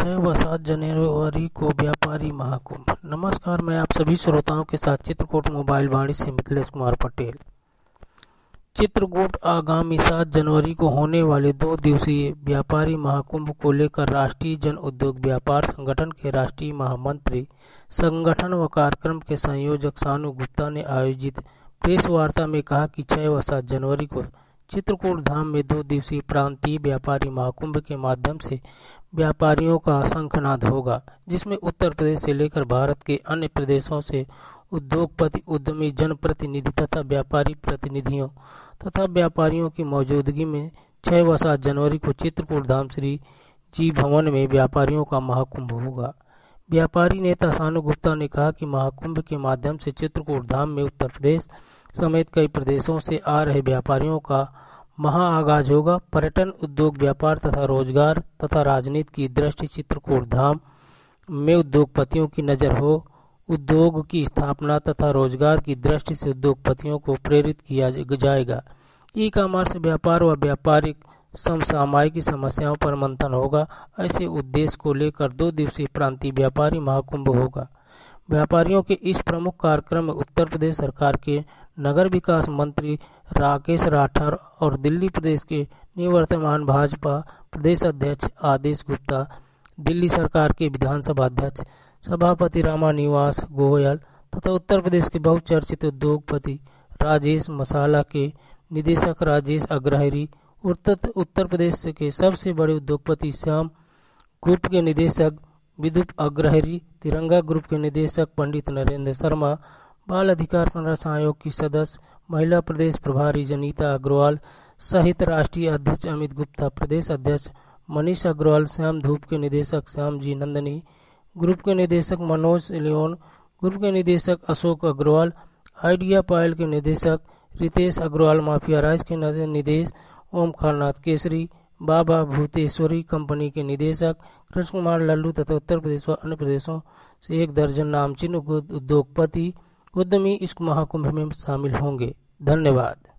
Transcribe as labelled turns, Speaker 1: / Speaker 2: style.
Speaker 1: 6 व 7 जनवरी को व्यापारी महाकुंभ। नमस्कार, मैं आप सभी श्रोताओं के साथ चित्रकूट मोबाइल वाणी से मिथिलेश कुमार पटेल। चित्रकूट आगामी 7 जनवरी को होने वाले 2 दिवसीय व्यापारी महाकुंभ को लेकर राष्ट्रीय जन उद्योग व्यापार संगठन के राष्ट्रीय महामंत्री, संगठन व कार्यक्रम के संयोजक सानू गुप्ता ने आयोजित प्रेस वार्ता में कहा कि 6 व 7 जनवरी को चित्रकूट धाम में 2 दिवसीय प्रांतीय व्यापारी महाकुंभ के माध्यम से व्यापारियों का शंखनाद होगा, जिसमें उत्तर प्रदेश से लेकर भारत के अन्य प्रदेशों से उद्योगपति, उद्यमी, जनप्रतिनिधि तथा व्यापारी प्रतिनिधियों तथा व्यापारियों की मौजूदगी में 6 व 7 जनवरी को चित्रकूट धाम श्री जी भवन में व्यापारियों का महाकुंभ होगा। व्यापारी नेता सानू गुप्ता ने कहा कि महाकुंभ के माध्यम से चित्रकूट धाम में उत्तर प्रदेश समेत कई प्रदेशों से आ रहे व्यापारियों का महाआगाज होगा। पर्यटन, उद्योग, व्यापार तथा रोजगार तथा राजनीति की दृष्टि चित्रकूट धाम में उद्योगपतियों की नजर हो। उद्योग की स्थापना तथा रोजगार की दृष्टि से उद्योगपतियों को प्रेरित किया जाएगा। ई कॉमर्स, व्यापार व व्यापारिक समसामयिक समस्याओं पर मंथन होगा। ऐसे उद्देश्य को लेकर 2 दिवसीय प्रांतीय व्यापारी महाकुंभ होगा। व्यापारियों के इस प्रमुख कार्यक्रम में उत्तर प्रदेश सरकार के नगर विकास मंत्री राकेश राठौर और दिल्ली प्रदेश के निवर्तमान भाजपा प्रदेश अध्यक्ष आदेश गुप्ता, दिल्ली सरकार के विधानसभा अध्यक्ष सभापति रामानिवास गोयल तथा उत्तर प्रदेश के बहुचर्चित उद्योगपति राजेश मसाला के निदेशक राजेश अग्रहरी, उत्तर प्रदेश के सबसे बड़े उद्योगपति श्याम ग्रुप के निदेशक विदुप अग्रहरी, तिरंगा ग्रुप के निदेशक पंडित नरेंद्र शर्मा, बाल अधिकार संरक्षण आयोग की सदस्य महिला प्रदेश प्रभारी जनीता अग्रवाल सहित राष्ट्रीय अध्यक्ष अमित गुप्ता, प्रदेश अध्यक्ष मनीष अग्रवाल, श्याम धूप के निदेशक श्याम जी नंदनी, ग्रुप के निदेशक मनोज लियोन, ग्रुप के निदेशक अशोक अग्रवाल, आइडिया पायल के निदेशक रितेश अग्रवाल, माफिया राइस के निदेश ओमकार नाथ केसरी, बाबा भूतेश्वरी कंपनी के निदेशक कृष्ण कुमार लल्लू तथा उत्तर प्रदेश व अन्य प्रदेशों से 1 दर्जन नामचीन उद्योगपति, उद्यमी इस महाकुंभ में शामिल होंगे। धन्यवाद।